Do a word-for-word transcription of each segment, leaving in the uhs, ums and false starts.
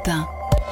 Europe un.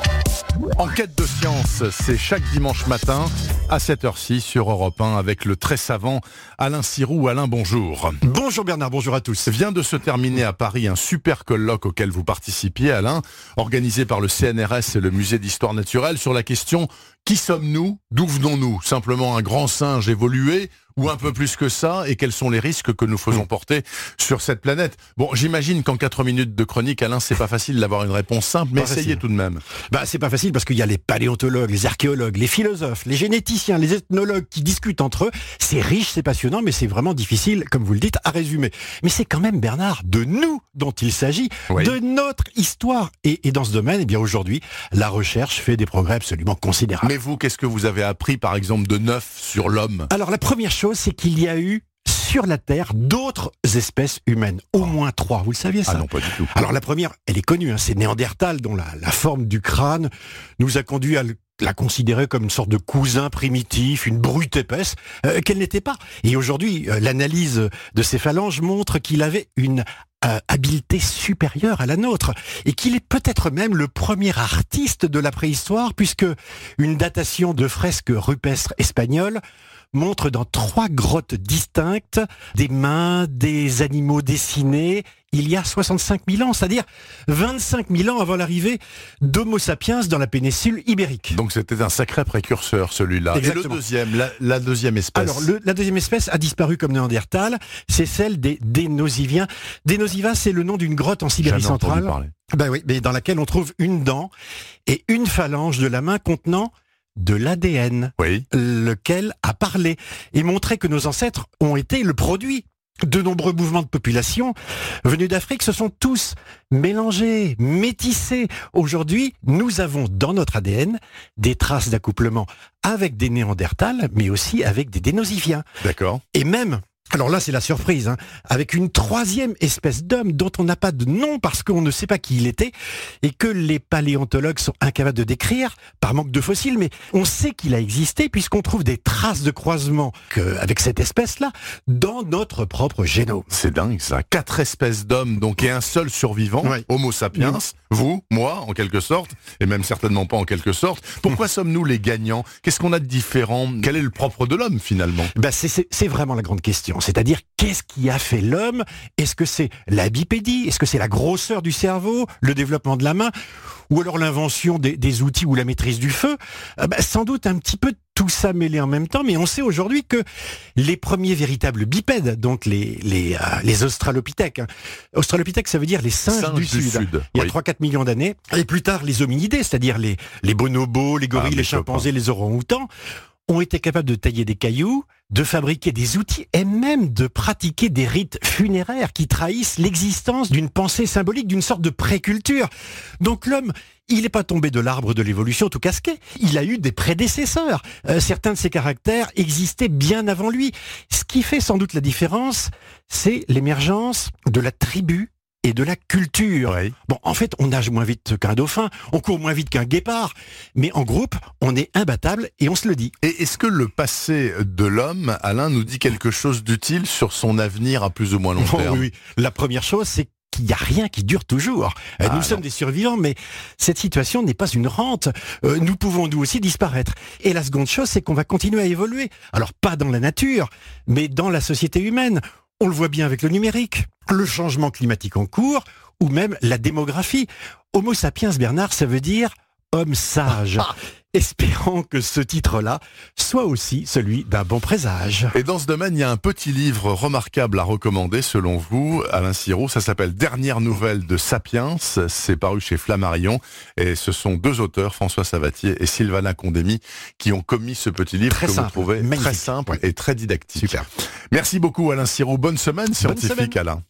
Enquête de science, c'est chaque dimanche matin à cette heure-ci sur Europe un avec le très savant Alain Sirou. Alain, bonjour. Bonjour Bernard, bonjour à tous. Vient de se terminer à Paris un super colloque auquel vous participiez, Alain, organisé par le C N R S et le Musée d'Histoire Naturelle sur la question « Qui sommes-nous ? D'où venons-nous ? Simplement un grand singe évolué ? Ou un peu plus que ça, et quels sont les risques que nous faisons porter sur cette planète ?» Bon, j'imagine qu'en quatre minutes de chronique, Alain, c'est pas facile d'avoir une réponse simple, mais pas essayez facile. tout de même. Bah, c'est pas facile parce qu'il y a les paléontologues, les archéologues, les philosophes, les généticiens, les ethnologues qui discutent entre eux. C'est riche, c'est passionnant, mais c'est vraiment difficile, comme vous le dites, à résumer. Mais c'est quand même, Bernard, de nous dont il s'agit, Oui. de notre histoire. Et, et dans ce domaine, eh bien aujourd'hui, la recherche fait des progrès absolument considérables. Mais vous, qu'est-ce que vous avez appris, par exemple, de neuf sur l'homme ? Alors la première chose, c'est qu'il y a eu sur la Terre d'autres espèces humaines, au moins trois. Vous le saviez ça ? Ah non, pas du tout. Alors la première, elle est connue, hein, c'est Néandertal, dont la, la forme du crâne nous a conduit à le- la considérer comme une sorte de cousin primitif, une brute épaisse, euh, qu'elle n'était pas. Et aujourd'hui, euh, l'analyse de ses phalanges montre qu'il avait une euh, habileté supérieure à la nôtre, et qu'il est peut-être même le premier artiste de la préhistoire, puisque une datation de fresques rupestres espagnoles montre dans trois grottes distinctes des mains, des animaux dessinés, il y a soixante-cinq mille ans, c'est-à-dire vingt-cinq mille ans avant l'arrivée d'Homo sapiens dans la péninsule ibérique. Donc c'était un sacré précurseur, celui-là. Exactement. Et le deuxième, la, la deuxième espèce. Alors, le- la deuxième espèce a disparu comme Néandertal, c'est celle des Dénosiviens. Dénosiva, c'est le nom d'une grotte en Sibérie Jamais entendu centrale, parler. ben oui, mais dans laquelle on trouve une dent et une phalange de la main contenant de l'A D N. Oui. Lequel a parlé et montré que nos ancêtres ont été le produit de nombreux mouvements de population venus d'Afrique, se sont tous mélangés, métissés. Aujourd'hui, nous avons dans notre A D N des traces d'accouplement avec des Néandertals, mais aussi avec des Dénosiviens. D'accord. Et même, alors là c'est la surprise, hein, avec une troisième espèce d'homme dont on n'a pas de nom parce qu'on ne sait pas qui il était et que les paléontologues sont incapables de décrire par manque de fossiles, mais on sait qu'il a existé puisqu'on trouve des traces de croisement que, avec cette espèce-là dans notre propre génome. C'est dingue ça. Quatre espèces d'hommes, donc, et un seul survivant, Ouais. Homo sapiens, vous, moi, en quelque sorte, et même certainement pas en quelque sorte. Pourquoi sommes-nous les gagnants ? Qu'est-ce qu'on a de différent ? Quel est le propre de l'homme, finalement ? Ben c'est, c'est, c'est vraiment la grande question. C'est-à-dire, qu'est-ce qui a fait l'homme ? Est-ce que c'est la bipédie ? Est-ce que c'est la grosseur du cerveau ? Le développement de la main ? Ou alors l'invention des, des outils ou la maîtrise du feu ? Euh, ben, sans doute un petit peu tout ça mêlé en même temps, mais on sait aujourd'hui que les premiers véritables bipèdes, donc les, les, euh, les australopithèques, hein. Australopithèques, ça veut dire les singes, Singes du, du Sud. Sud, Il y a oui. trois à quatre millions d'années. Et plus tard, les hominidés, c'est-à-dire les, les bonobos, les gorilles, Ah, mes les chimpanzés, les orang-outans, ont été capables de tailler des cailloux, de fabriquer des outils et même de pratiquer des rites funéraires qui trahissent l'existence d'une pensée symbolique, d'une sorte de préculture. Donc l'homme, il n'est pas tombé de l'arbre de l'évolution tout casqué. Il a eu des prédécesseurs. Euh, certains de ses caractères existaient bien avant lui. Ce qui fait sans doute la différence, c'est l'émergence de la tribu et de la culture. Oui. Bon, en fait, on nage moins vite qu'un dauphin, on court moins vite qu'un guépard, mais en groupe, on est imbattable et on se le dit. Et est-ce que le passé de l'homme, Alain, nous dit quelque chose d'utile sur son avenir à plus ou moins long Oh, terme ? oui, oui. La première chose, c'est qu'il n'y a rien qui dure toujours. Euh, Ah, nous sommes non. des survivants, mais cette situation n'est pas une rente. Euh, nous pouvons nous aussi disparaître. Et la seconde chose, c'est qu'on va continuer à évoluer. Alors pas dans la nature, mais dans la société humaine. On le voit bien avec le numérique, le changement climatique en cours, ou même la démographie. Homo sapiens, Bernard, ça veut dire homme sage. Espérons que ce titre-là soit aussi celui d'un bon présage. Et dans ce domaine, il y a un petit livre remarquable à recommander, selon vous, Alain Sirou. Ça s'appelle « Dernières nouvelles de Sapiens ». C'est paru chez Flammarion. Et ce sont deux auteurs, François Savatier et Sylvana Condemi, qui ont commis ce petit livre Très que simple, vous trouvez magnifique. très simple Oui. et très didactique. Super. Merci beaucoup, Alain Sirou. Bonne semaine scientifique, semaine. Alain.